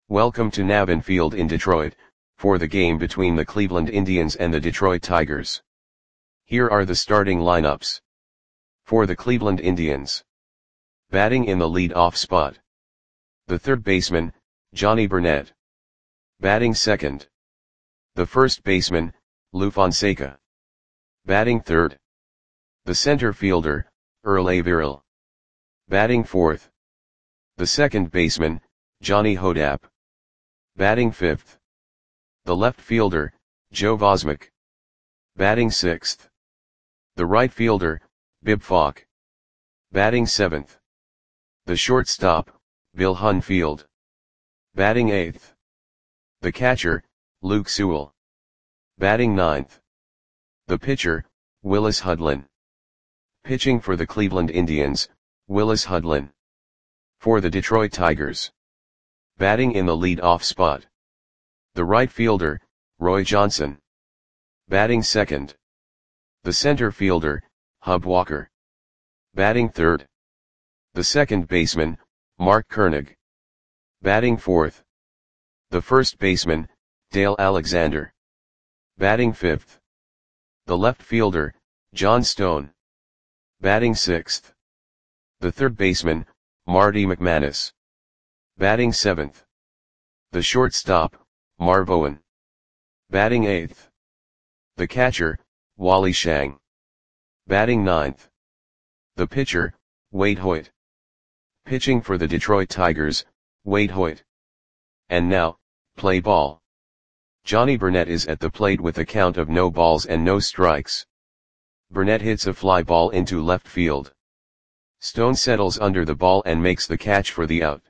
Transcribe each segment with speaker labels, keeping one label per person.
Speaker 1: Welcome to Navin Field in Detroit, for the game between the Cleveland Indians and the Detroit Tigers. Here are the starting lineups. For the Cleveland Indians. Batting in the lead-off spot. The third baseman, Johnny Burnett. Batting second. The first baseman, Lou Fonseca. Batting third. The center fielder, Earl Averill. Batting fourth. The second baseman, Johnny Hodapp. Batting fifth. The left fielder, Joe Vosmick. Batting sixth. The right fielder, Bib Falk. Batting seventh. The shortstop, Bill Hunfield. Batting eighth. The catcher, Luke Sewell. Batting ninth. The pitcher, Willis Hudlin. Pitching for the Cleveland Indians, Willis Hudlin. For the Detroit Tigers. Batting in the lead-off spot. The right fielder, Roy Johnson. Batting second. The center fielder, Hub Walker. Batting third. The second baseman, Mark Koenig. Batting fourth. The first baseman, Dale Alexander. Batting fifth. The left fielder, John Stone. Batting sixth. The third baseman, Marty McManus. Batting seventh. The shortstop, Marv Owen. Batting eighth. The catcher, Wally Shang. Batting ninth. The pitcher, Wade Hoyt. Pitching for the Detroit Tigers, Wade Hoyt. And now, play ball. Johnny Burnett is at the plate with a count of no balls and no strikes. Burnett hits a fly ball into left field. Stone settles under the ball and makes the catch for the out.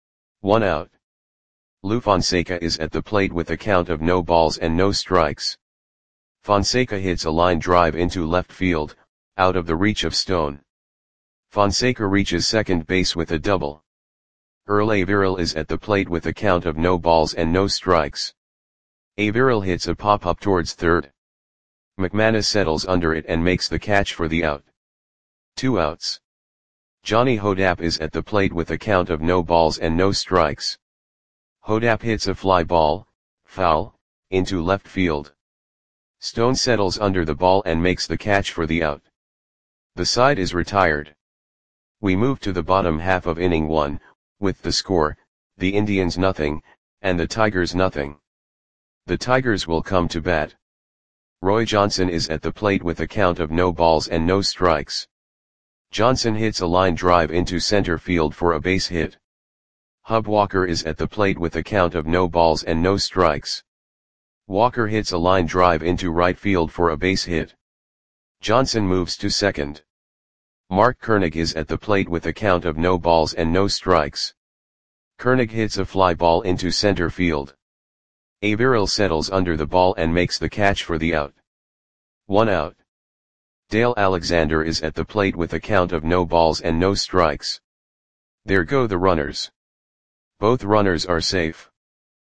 Speaker 1: 1 out. Lou Fonseca is at the plate with a count of no balls and no strikes. Fonseca hits a line drive into left field, out of the reach of Stone. Fonseca reaches second base with a double. Earl Averill is at the plate with a count of no balls and no strikes. Averill hits a pop-up towards third. McManus settles under it and makes the catch for the out. 2 outs. Johnny Hodapp is at the plate with a count of no balls and no strikes. Hodapp hits a fly ball, foul, into left field. Stone settles under the ball and makes the catch for the out. The side is retired. We move to the bottom half of inning 1, with the score, the Indians nothing, and the Tigers nothing. The Tigers will come to bat. Roy Johnson is at the plate with a count of no balls and no strikes. Johnson hits a line drive into center field for a base hit. Hub Walker is at the plate with a count of no balls and no strikes. Walker hits a line drive into right field for a base hit. Johnson moves to second. Mark Koenig is at the plate with a count of no balls and no strikes. Koenig hits a fly ball into center field. Averill settles under the ball and makes the catch for the out. 1 out. Dale Alexander is at the plate with a count of no balls and no strikes. There go the runners. Both runners are safe.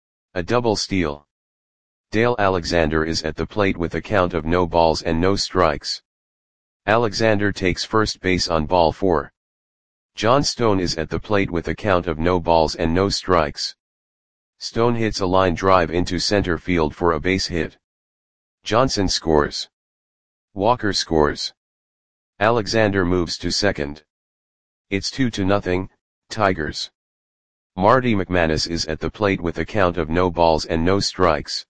Speaker 1: A double steal. Dale Alexander is at the plate with a count of no balls and no strikes. Alexander takes first base on ball 4. John Stone is at the plate with a count of no balls and no strikes. Stone hits a line drive into center field for a base hit. Johnson scores. Walker scores. Alexander moves to second. It's 2-0, Tigers. Marty McManus is at the plate with a count of no balls and no strikes.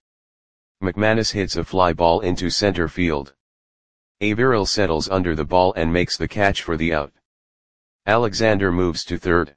Speaker 1: McManus hits a fly ball into center field. Averill settles under the ball and makes the catch for the out. Alexander moves to third.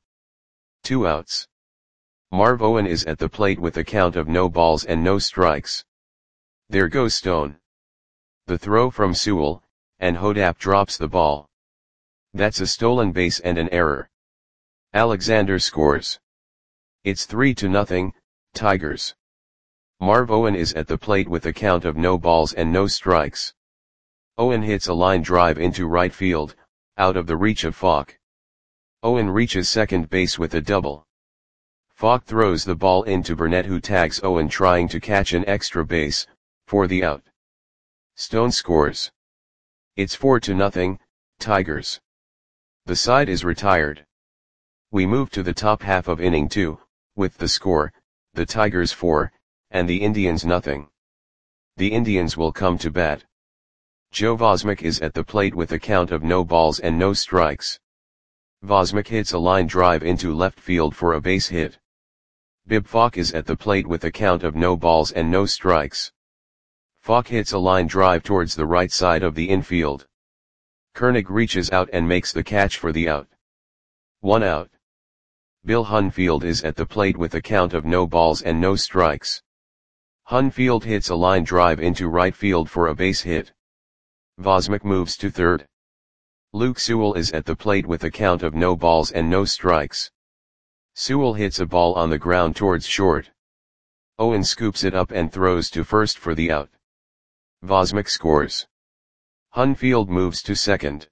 Speaker 1: 2 outs. Marv Owen is at the plate with a count of no balls and no strikes. There goes Stone. The throw from Sewell, and Hodapp drops the ball. That's a stolen base and an error. Alexander scores. It's 3-0, Tigers. Marv Owen is at the plate with a count of no balls and no strikes. Owen hits a line drive into right field, out of the reach of Falk. Owen reaches second base with a double. Falk throws the ball into Burnett, who tags Owen trying to catch an extra base, for the out. Stone scores. It's 4-0, Tigers. The side is retired. We move to the top half of inning 2, with the score, the Tigers 4, and the Indians nothing. The Indians will come to bat. Joe Vosmik is at the plate with a count of no balls and no strikes. Vosmik hits a line drive into left field for a base hit. Bib Falk is at the plate with a count of no balls and no strikes. Falk hits a line drive towards the right side of the infield. Koenig reaches out and makes the catch for the out. 1 out. Bill Hunfield is at the plate with a count of no balls and no strikes. Hunfield hits a line drive into right field for a base hit. Vosmik moves to third. Luke Sewell is at the plate with a count of no balls and no strikes. Sewell hits a ball on the ground towards short. Owen scoops it up and throws to first for the out. Vosmik scores. Hunfield moves to second.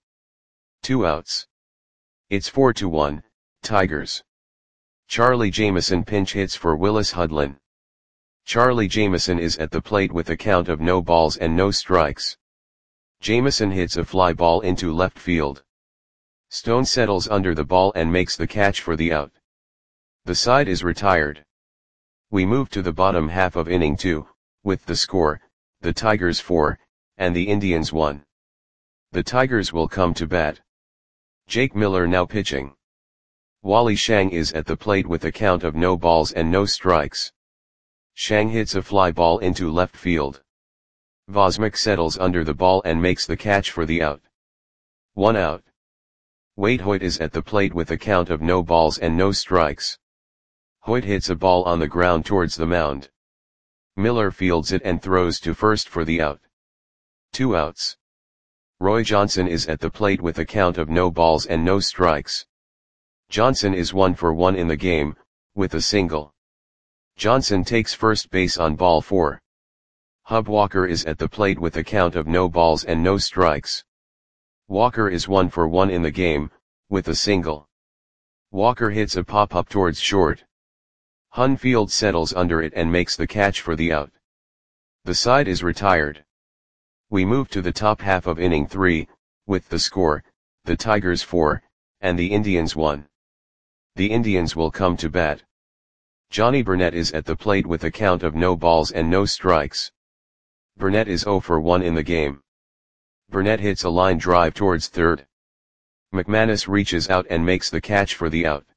Speaker 1: 2 outs. It's 4-1, Tigers. Charlie Jameson pinch hits for Willis Hudlin. Charlie Jameson is at the plate with a count of no balls and no strikes. Jameson hits a fly ball into left field. Stone settles under the ball and makes the catch for the out. The side is retired. We move to the bottom half of inning 2, with the score, the Tigers 4, and the Indians 1. The Tigers will come to bat. Jake Miller now pitching. Wally Shang is at the plate with a count of no balls and no strikes. Shang hits a fly ball into left field. Vosmik settles under the ball and makes the catch for the out. 1 out. Wade Hoyt is at the plate with a count of no balls and no strikes. Hoyt hits a ball on the ground towards the mound. Miller fields it and throws to first for the out. 2 outs. Roy Johnson is at the plate with a count of no balls and no strikes. Johnson is 1 for 1 in the game, with a single. Johnson takes first base on ball 4. Hub Walker is at the plate with a count of no balls and no strikes. Walker is 1 for 1 in the game, with a single. Walker hits a pop-up towards short. Hunfield settles under it and makes the catch for the out. The side is retired. We move to the top half of inning 3, with the score, the Tigers 4, and the Indians 1. The Indians will come to bat. Johnny Burnett is at the plate with a count of no balls and no strikes. Burnett is 0 for 1 in the game. Burnett hits a line drive towards third. McManus reaches out and makes the catch for the out.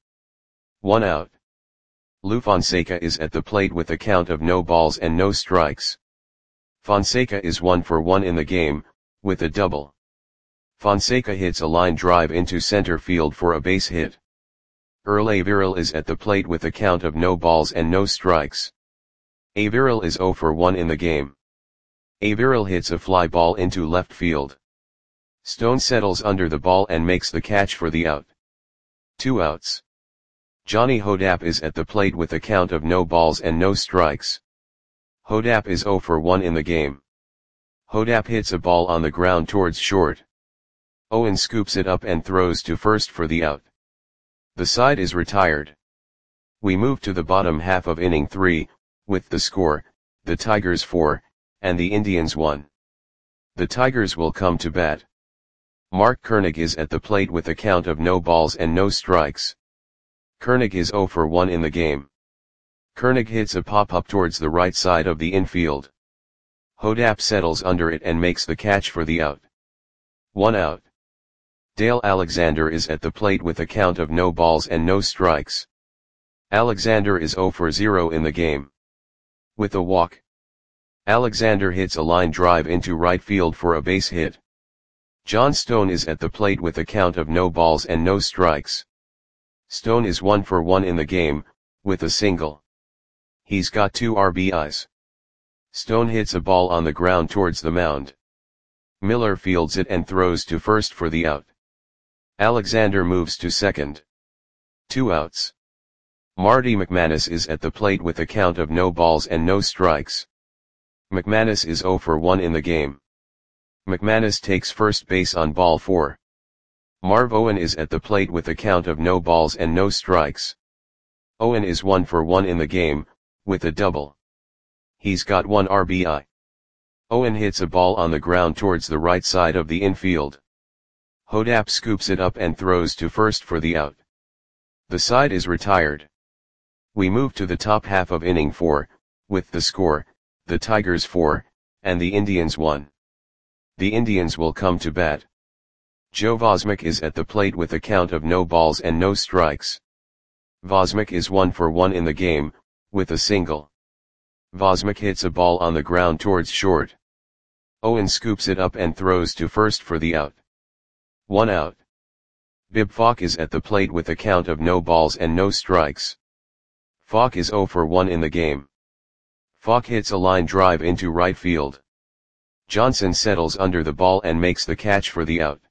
Speaker 1: 1 out. Lou Fonseca is at the plate with a count of no balls and no strikes. Fonseca is 1 for 1 in the game, with a double. Fonseca hits a line drive into center field for a base hit. Earl Averill is at the plate with a count of no balls and no strikes. Averill is 0 for 1 in the game. Averill hits a fly ball into left field. Stone settles under the ball and makes the catch for the out. 2 outs. Johnny Hodap is at the plate with a count of no balls and no strikes. Hodap is 0 for 1 in the game. Hodap hits a ball on the ground towards short. Owen scoops it up and throws to first for the out. The side is retired. We move to the bottom half of inning 3, with the score, the Tigers 4, and the Indians 1. The Tigers will come to bat. Mark Koenig is at the plate with a count of no balls and no strikes. Koenig is 0 for 1 in the game. Koenig hits a pop-up towards the right side of the infield. Hodap settles under it and makes the catch for the out. 1 out. Dale Alexander is at the plate with a count of no balls and no strikes. Alexander is 0 for 0 in the game. With a walk. Alexander hits a line drive into right field for a base hit. John Stone is at the plate with a count of no balls and no strikes. Stone is 1 for 1 in the game, with a single. He's got 2 RBIs. Stone hits a ball on the ground towards the mound. Miller fields it and throws to first for the out. Alexander moves to second. 2 outs. Marty McManus is at the plate with a count of no balls and no strikes. McManus is 0 for 1 in the game. McManus takes first base on ball 4. Marv Owen is at the plate with a count of no balls and no strikes. Owen is 1 for 1 in the game, with a double. He's got 1 RBI. Owen hits a ball on the ground towards the right side of the infield. Hodap scoops it up and throws to first for the out. The side is retired. We move to the top half of inning 4, with the score, the Tigers 4, and the Indians 1. The Indians will come to bat. Joe Vosmik is at the plate with a count of no balls and no strikes. Vosmik is 1 for 1 in the game, with a single. Vosmik hits a ball on the ground towards short. Owen scoops it up and throws to first for the out. 1 out. Bib Falk is at the plate with a count of no balls and no strikes. Falk is 0 for 1 in the game. Falk hits a line drive into right field. Johnson settles under the ball and makes the catch for the out.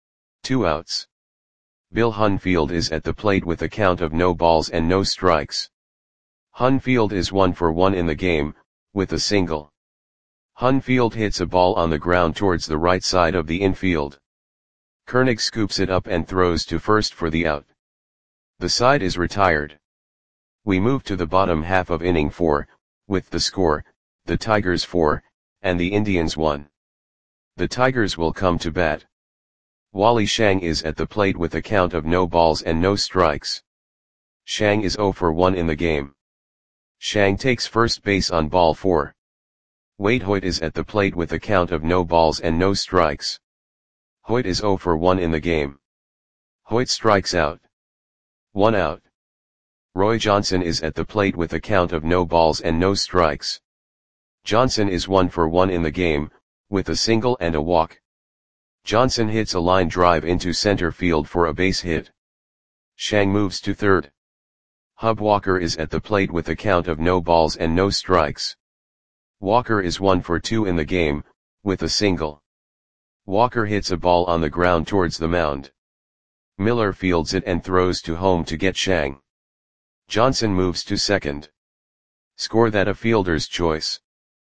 Speaker 1: 2 outs. Bill Hunfield is at the plate with a count of no balls and no strikes. Hunfield is 1 for 1 in the game, with a single. Hunfield hits a ball on the ground towards the right side of the infield. Koenig scoops it up and throws to first for the out. The side is retired. We move to the bottom half of inning 4, with the score, the Tigers 4, and the Indians 1. The Tigers will come to bat. Wally Shang is at the plate with a count of no balls and no strikes. Shang is 0 for 1 in the game. Shang takes first base on ball 4. Wade Hoyt is at the plate with a count of no balls and no strikes. Hoyt is 0 for 1 in the game. Hoyt strikes out. 1 out. Roy Johnson is at the plate with a count of no balls and no strikes. Johnson is 1 for 1 in the game, with a single and a walk. Johnson hits a line drive into center field for a base hit. Shang moves to third. Hub Walker is at the plate with a count of no balls and no strikes. Walker is 1 for 2 in the game, with a single. Walker hits a ball on the ground towards the mound. Miller fields it and throws to home to get Shang. Johnson moves to second. Score that a fielder's choice.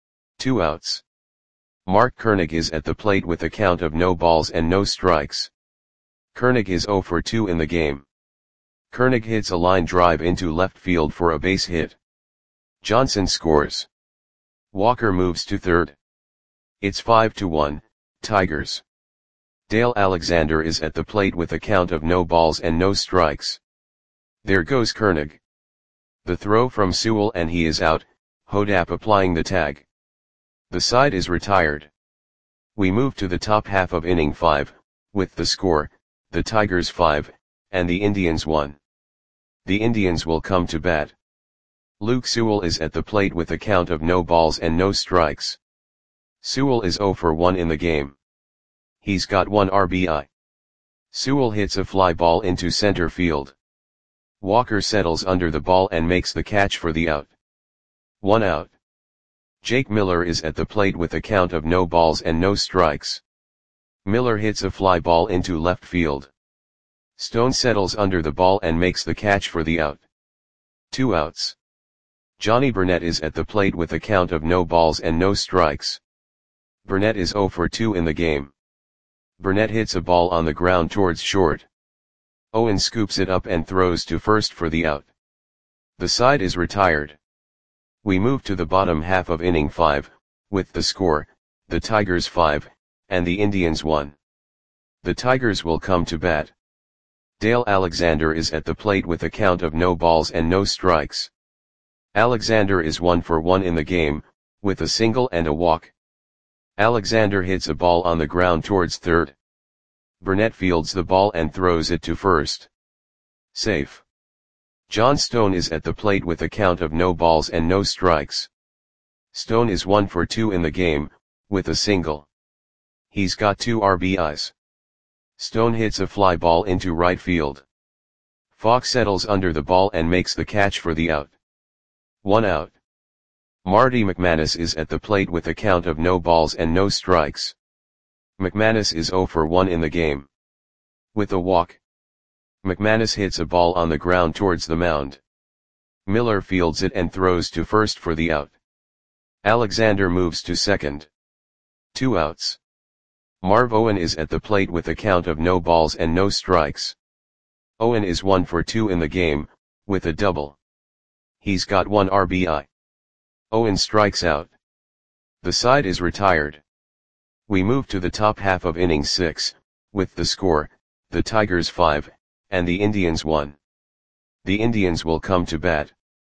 Speaker 1: 2 outs. Mark Koenig is at the plate with a count of no balls and no strikes. Koenig is 0 for 2 in the game. Koenig hits a line drive into left field for a base hit. Johnson scores. Walker moves to third. It's 5-1, Tigers. Dale Alexander is at the plate with a count of no balls and no strikes. There goes Koenig. The throw from Sewell and he is out, Hodap applying the tag. The side is retired. We move to the top half of inning 5, with the score, the Tigers 5, and the Indians 1. The Indians will come to bat. Luke Sewell is at the plate with a count of no balls and no strikes. Sewell is 0 for 1 in the game. He's got 1 RBI. Sewell hits a fly ball into center field. Walker settles under the ball and makes the catch for the out. 1 out. Jake Miller is at the plate with a count of no balls and no strikes. Miller hits a fly ball into left field. Stone settles under the ball and makes the catch for the out. 2 outs. Johnny Burnett is at the plate with a count of no balls and no strikes. Burnett is 0 for 2 in the game. Burnett hits a ball on the ground towards short. Owen scoops it up and throws to first for the out. The side is retired. We move to the bottom half of inning 5, with the score, the Tigers 5, and the Indians 1. The Tigers will come to bat. Dale Alexander is at the plate with a count of no balls and no strikes. Alexander is 1 for 1 in the game, with a single and a walk. Alexander hits a ball on the ground towards third. Burnett fields the ball and throws it to first. Safe. John Stone is at the plate with a count of no balls and no strikes. Stone is 1 for 2 in the game, with a single. He's got 2 RBIs. Stone hits a fly ball into right field. Fox settles under the ball and makes the catch for the out. 1 out. Marty McManus is at the plate with a count of no balls and no strikes. McManus is 0 for 1 in the game. With a walk. McManus hits a ball on the ground towards the mound. Miller fields it and throws to first for the out. Alexander moves to second. 2 outs. Marv Owen is at the plate with a count of no balls and no strikes. Owen is 1 for 2 in the game, with a double. He's got 1 RBI. Owen strikes out. The side is retired. We move to the top half of inning 6, with the score, the Tigers 5, and the Indians 1. The Indians will come to bat.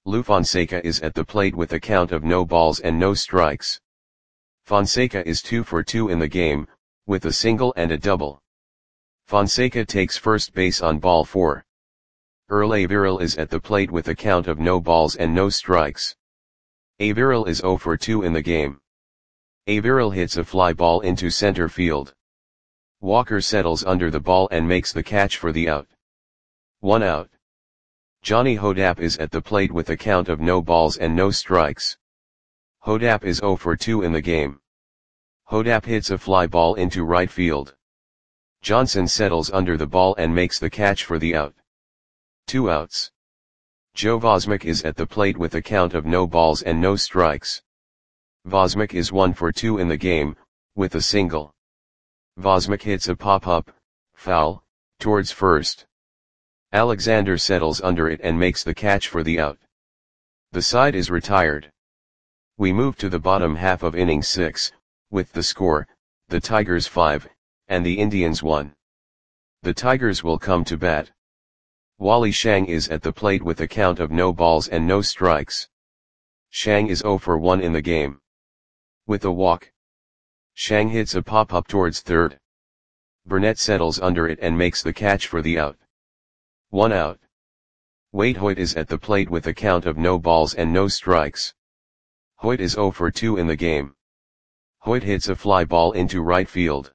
Speaker 1: Lou Fonseca is at the plate with a count of no balls and no strikes. Fonseca is 2 for 2 in the game, with a single and a double. Fonseca takes first base on ball 4. Earl Averill is at the plate with a count of no balls and no strikes. Averill is 0 for 2 in the game. Averill hits a fly ball into center field. Walker settles under the ball and makes the catch for the out. 1 out. Johnny Hodapp is at the plate with a count of no balls and no strikes. Hodapp is 0 for 2 in the game. Hodapp hits a fly ball into right field. Johnson settles under the ball and makes the catch for the out. 2 outs. Joe Vosmick is at the plate with a count of no balls and no strikes. Vosmick is 1 for 2 in the game, with a single. Vosmick hits a pop-up, foul, towards first. Alexander settles under it and makes the catch for the out. The side is retired. We move to the bottom half of inning 6, with the score, the Tigers 5, and the Indians 1. The Tigers will come to bat. Wally Shang is at the plate with a count of no balls and no strikes. Shang is 0 for 1 in the game. With a walk, Shang hits a pop-up towards third. Burnett settles under it and makes the catch for the out. 1 out. Wade Hoyt is at the plate with a count of no balls and no strikes. Hoyt is 0 for 2 in the game. Hoyt hits a fly ball into right field.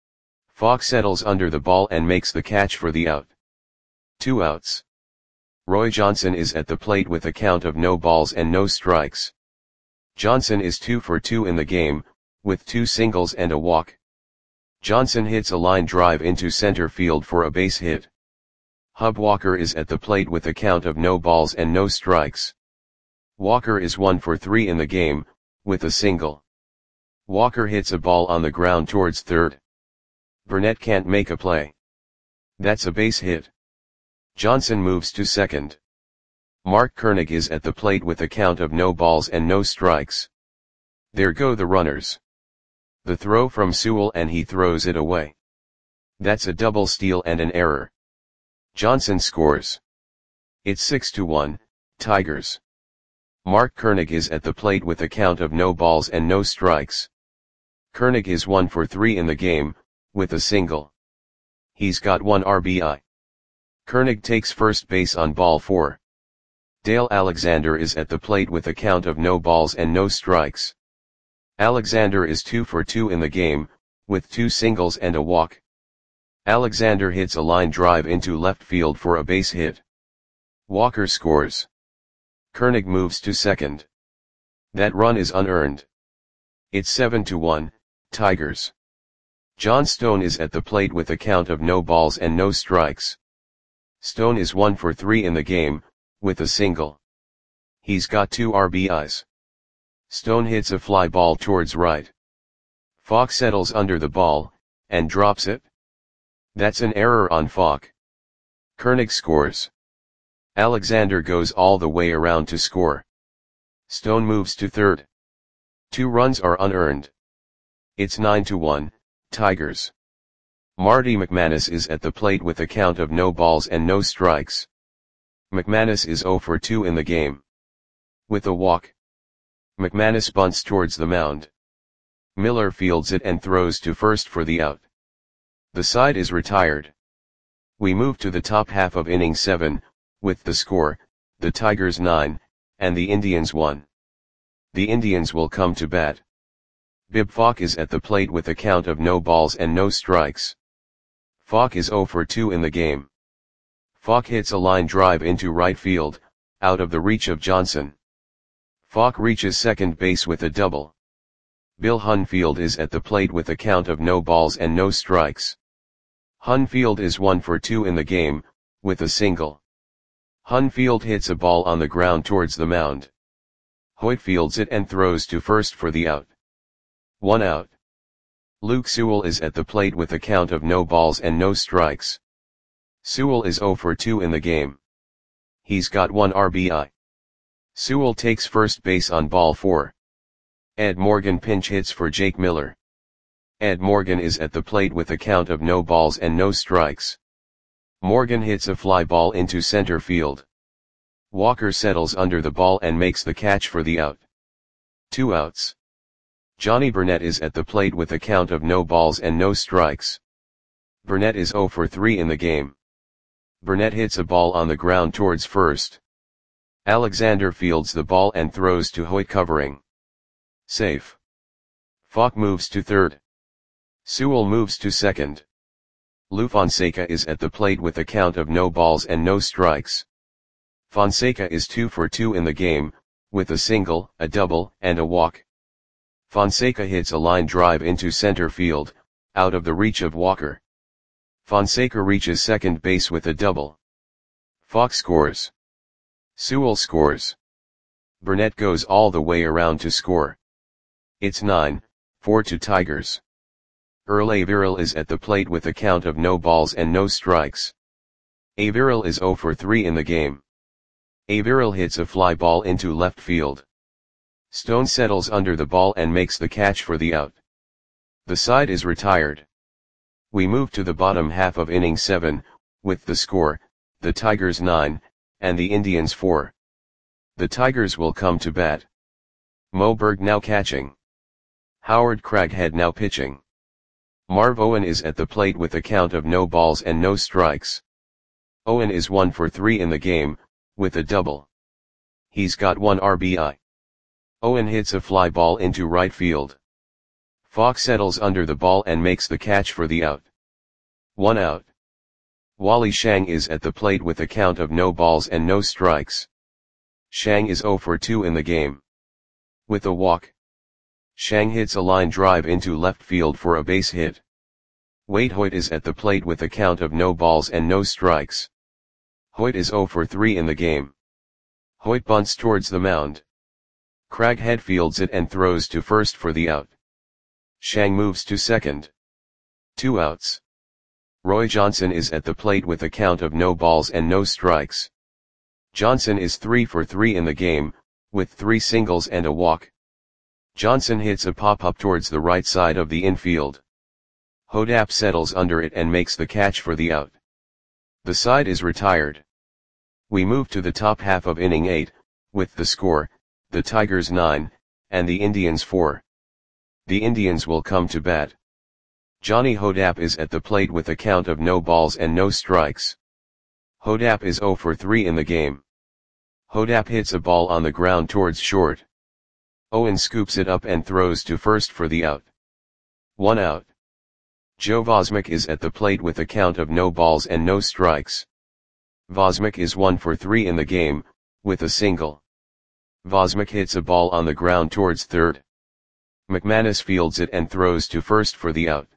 Speaker 1: Fox settles under the ball and makes the catch for the out. 2 outs. Roy Johnson is at the plate with a count of no balls and no strikes. Johnson is 2 for 2 in the game, with 2 singles and a walk. Johnson hits a line drive into center field for a base hit. Hub Walker is at the plate with a count of no balls and no strikes. Walker is 1 for 3 in the game, with a single. Walker hits a ball on the ground towards third. Burnett can't make a play. That's a base hit. Johnson moves to second. Mark Koenig is at the plate with a count of no balls and no strikes. There go the runners. The throw from Sewell and he throws it away. That's a double steal and an error. Johnson scores. It's 6-1, Tigers. Mark Koenig is at the plate with a count of no balls and no strikes. Koenig is 1 for 3 in the game, with a single. He's got 1 RBI. Koenig takes first base on ball 4. Dale Alexander is at the plate with a count of no balls and no strikes. Alexander is 2 for 2 in the game, with 2 singles and a walk. Alexander hits a line drive into left field for a base hit. Walker scores. Koenig moves to second. That run is unearned. It's 7-1, Tigers. John Stone is at the plate with a count of no balls and no strikes. Stone is 1 for 3 in the game, with a single. He's got 2 RBIs. Stone hits a fly ball towards right. Fox settles under the ball, and drops it. That's an error on Fox. Koenig scores. Alexander goes all the way around to score. Stone moves to third. 2 runs are unearned. It's 9-1, Tigers. Marty McManus is at the plate with a count of no balls and no strikes. McManus is 0 for 2 in the game. With a walk, McManus bunts towards the mound. Miller fields it and throws to first for the out. The side is retired. We move to the top half of inning 7, with the score, the Tigers 9, and the Indians 1. The Indians will come to bat. Bib Falk is at the plate with a count of no balls and no strikes. Falk is 0 for 2 in the game. Falk hits a line drive into right field, out of the reach of Johnson. Falk reaches second base with a double. Bill Hunfield is at the plate with a count of no balls and no strikes. Hunfield is 1 for 2 in the game, with a single. Hunfield hits a ball on the ground towards the mound. Hoyt fields it and throws to first for the out. 1 out. Luke Sewell is at the plate with a count of no balls and no strikes. Sewell is 0 for 2 in the game. He's got 1 RBI. Sewell takes first base on ball 4. Ed Morgan pinch hits for Jake Miller. Ed Morgan is at the plate with a count of no balls and no strikes. Morgan hits a fly ball into center field. Walker settles under the ball and makes the catch for the out. 2 outs. Johnny Burnett is at the plate with a count of no balls and no strikes. Burnett is 0 for 3 in the game. Burnett hits a ball on the ground towards first. Alexander fields the ball and throws to Hoyt covering. Safe. Falk moves to third. Sewell moves to second. Lou Fonseca is at the plate with a count of no balls and no strikes. Fonseca is 2 for 2 in the game, with a single, a double, and a walk. Fonseca hits a line drive into center field, out of the reach of Walker. Fonseca reaches second base with a double. Falk scores. Sewell scores. Burnett goes all the way around to score. It's 9-4 to Tigers. Earl Averill is at the plate with a count of no balls and no strikes. Averill is 0 for 3 in the game. Averill hits a fly ball into left field. Stone settles under the ball and makes the catch for the out. The side is retired. We move to the bottom half of inning 7, with the score, the Tigers 9, and the Indians 4. The Tigers will come to bat. Moberg now catching. Howard Craighead now pitching. Marv Owen is at the plate with a count of no balls and no strikes. Owen is 1 for 3 in the game, with a double. He's got 1 RBI. Owen hits a fly ball into right field. Falk settles under the ball and makes the catch for the out. 1 out. Wally Shang is at the plate with a count of no balls and no strikes. Shang is 0 for 2 in the game. With a walk. Shang hits a line drive into left field for a base hit. Wade Hoyt is at the plate with a count of no balls and no strikes. Hoyt is 0 for 3 in the game. Hoyt bunts towards the mound. Craighead fields it and throws to first for the out. Shang moves to second. 2 outs. Roy Johnson is at the plate with a count of no balls and no strikes. Johnson is 3 for 3 in the game, with 3 singles and a walk. Johnson hits a pop-up towards the right side of the infield. Hodap settles under it and makes the catch for the out. The side is retired. We move to the top half of inning 8, with the score, the Tigers 9, and the Indians 4. The Indians will come to bat. Johnny Hodap is at the plate with a count of no balls and no strikes. Hodap is 0 for 3 in the game. Hodap hits a ball on the ground towards short. Owen scoops it up and throws to first for the out. 1 out. Joe Vosmick is at the plate with a count of no balls and no strikes. Vosmick is 1 for 3 in the game, with a single. Vosmick hits a ball on the ground towards third. McManus fields it and throws to first for the out.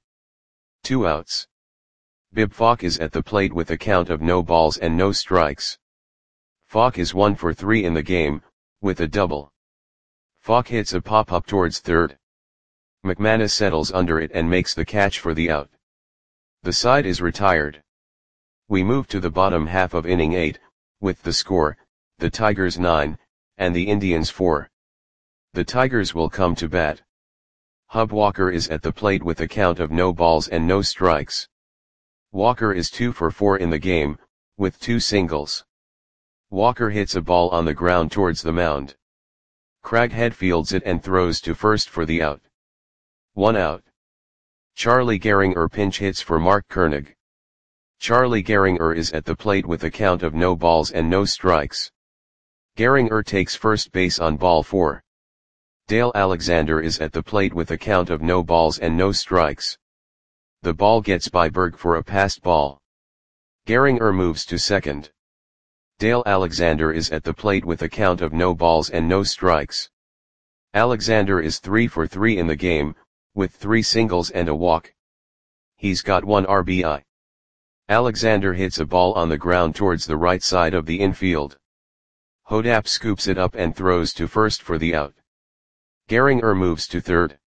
Speaker 1: 2 outs. Bib Falk is at the plate with a count of no balls and no strikes. Falk is 1 for 3 in the game, with a double. Falk hits a pop-up towards third. McManus settles under it and makes the catch for the out. The side is retired. We move to the bottom half of inning 8, with the score, the Tigers 9, and the Indians 4. The Tigers will come to bat. Hub Walker is at the plate with a count of no balls and no strikes. Walker is 2 for 4 in the game, with 2 singles. Walker hits a ball on the ground towards the mound. Craighead fields it and throws to first for the out. 1 out. Charlie Gehringer pinch hits for Mark Koenig. Charlie Gehringer is at the plate with a count of no balls and no strikes. Gehringer takes first base on ball 4. Dale Alexander is at the plate with a count of no balls and no strikes. The ball gets by Berg for a passed ball. Gehringer moves to second. Dale Alexander is at the plate with a count of no balls and no strikes. Alexander is 3 for 3 in the game, with 3 singles and a walk. He's got 1 RBI. Alexander hits a ball on the ground towards the right side of the infield. Hodap scoops it up and throws to first for the out. Gehringer moves to third.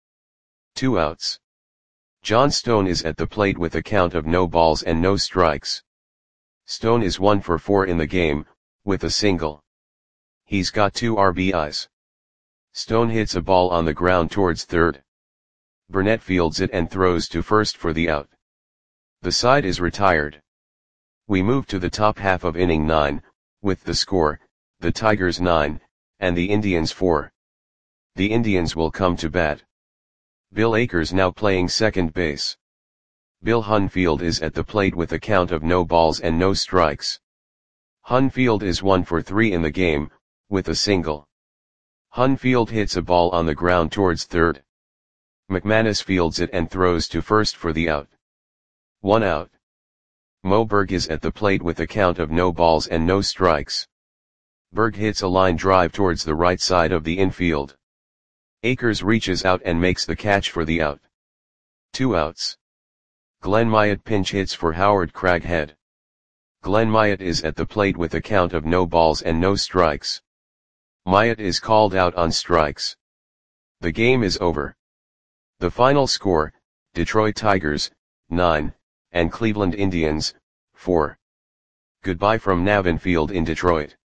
Speaker 1: 2 outs. John Stone is at the plate with a count of no balls and no strikes. Stone is 1 for 4 in the game, with a single. He's got 2 RBIs. Stone hits a ball on the ground towards third. Burnett fields it and throws to first for the out. The side is retired. We move to the top half of inning 9, with the score, the Tigers 9, and the Indians 4. The Indians will come to bat. Bill Akers now playing second base. Bill Hunfield is at the plate with a count of no balls and no strikes. Hunfield is 1 for 3 in the game, with a single. Hunfield hits a ball on the ground towards third. McManus fields it and throws to first for the out. 1 out. Moberg is at the plate with a count of no balls and no strikes. Berg hits a line drive towards the right side of the infield. Akers reaches out and makes the catch for the out. 2 outs. Glenn Myatt pinch hits for Howard Craighead. Glenn Myatt is at the plate with a count of no balls and no strikes. Myatt is called out on strikes. The game is over. The final score, Detroit Tigers, 9, and Cleveland Indians, 4. Goodbye from Navin Field in Detroit.